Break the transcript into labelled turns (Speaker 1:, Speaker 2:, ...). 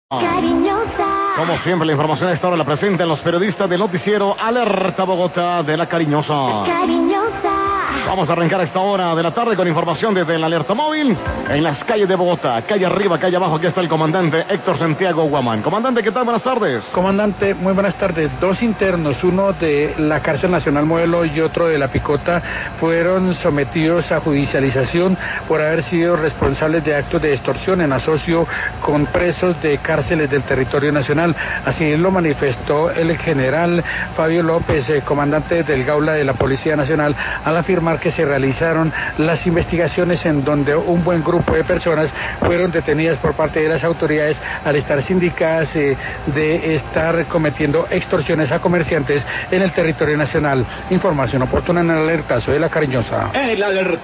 Speaker 1: Cariñosa.
Speaker 2: Como siempre, la información a esta hora la presentan los periodistas del noticiero Alerta Bogotá de La Cariñosa.
Speaker 1: Cariñosa.
Speaker 2: Vamos a arrancar a esta hora de la tarde con información desde el Alerta Móvil en las calles de Bogotá. Calle arriba, calle abajo, aquí está el comandante Héctor Santiago Guamán. Comandante, ¿qué tal? Buenas tardes.
Speaker 3: Comandante, muy buenas tardes. Dos internos, uno de la Cárcel Nacional Modelo y otro de La Picota, fueron sometidos a judicialización por haber sido responsables de actos de extorsión en asocio con presos de cárceles del territorio nacional. Así lo manifestó el general Fabio López, comandante del Gaula de la Policía Nacional, al afirmar que se realizaron las investigaciones en donde un buen grupo de personas fueron detenidas por parte de las autoridades al estar sindicadas de estar cometiendo extorsiones a comerciantes en el territorio nacional. Información oportuna en el alertazo de La Cariñosa.
Speaker 4: El alerta.